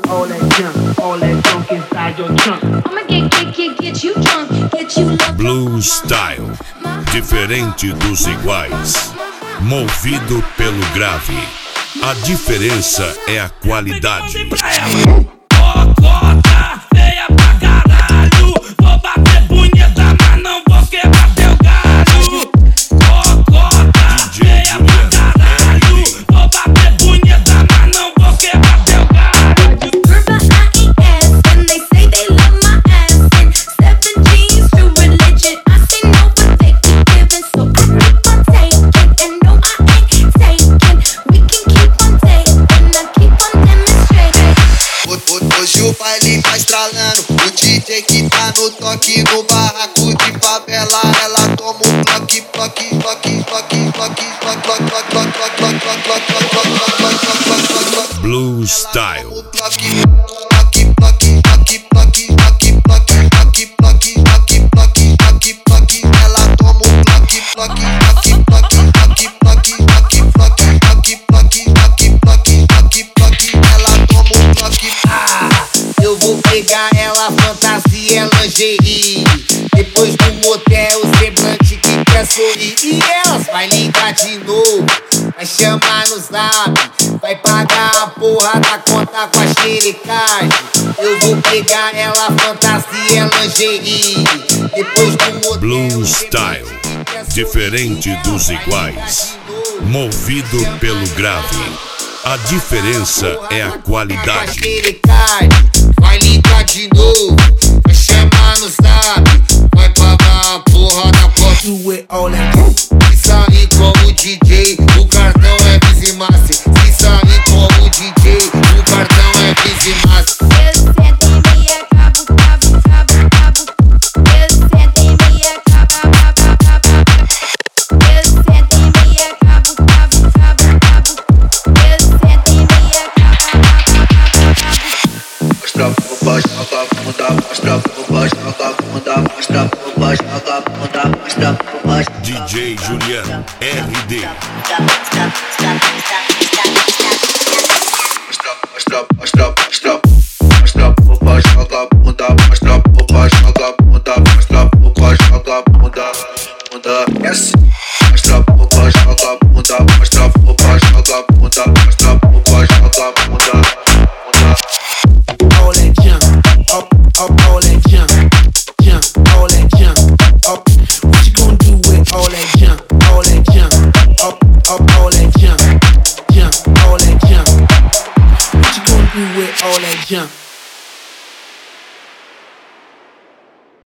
with all that junk inside your trunk. I'ma get you drunk, get you love. Blue Style, diferente dos iguais, movido pelo grave. A diferença é a qualidade. Cocota feia pra caralho. Vou bater punheta, mas não vou quebrar teu galho. Cocota feia pra caralho. Vou bater punheta, mas não vou quebrar teu galho. Purple IES, and they say they love my ass. And 7 G's to religion, I say no, but they keep giving, so I keep on taking. And no, I ain't taking. We can keep on taking, I keep on demonstrating. Hoje o baile tá estralando, o DJ que tá no toque, no barraco de favela, ela toma um bloque. Blue Style. Ela toma um bloque. Eu vou pegar ela, fantasia, lingerie. Depois do motel, o semblante que quer sorrir. E elas vai ligar de novo, vai chamar no zap, vai pagar a porra da conta com a xerecagem. Eu vou pegar ela, fantasia, lingerie. Depois do motel, Blue Style, diferente dos iguais, movido pelo grave. A diferença é a qualidade. Vai ligar de novo, vai chamar no zap, vai pagar a porra da conta. Do with all that. Se sair como DJ, o cartão é Vizimasse. Se sair como DJ, o cartão é Vizimasse. Eu sento em mim, é cabo. Eu sento em mim, é cabo. Eu sento em mim, é cabo. Eu sento em mim, é Mostra por baixo, joga a bunda, mostra por baixo, joga a bunda, mostra por baixo, joga a bunda, mostra por baixo. DJ Juliano RD. Mostra por baixo, joga a bunda, mostra por baixo, joga a bunda, mostra por baixo, joga a bunda, é assim. Mostra por baixo, joga a bunda, mostra por baixo, joga a bunda, mostra por baixo, joga a bunda. All that junk, up, all that junk, all that junk, up. What you gonna do with all that junk, up, all that junk, all that junk. What you gonna do with all that junk?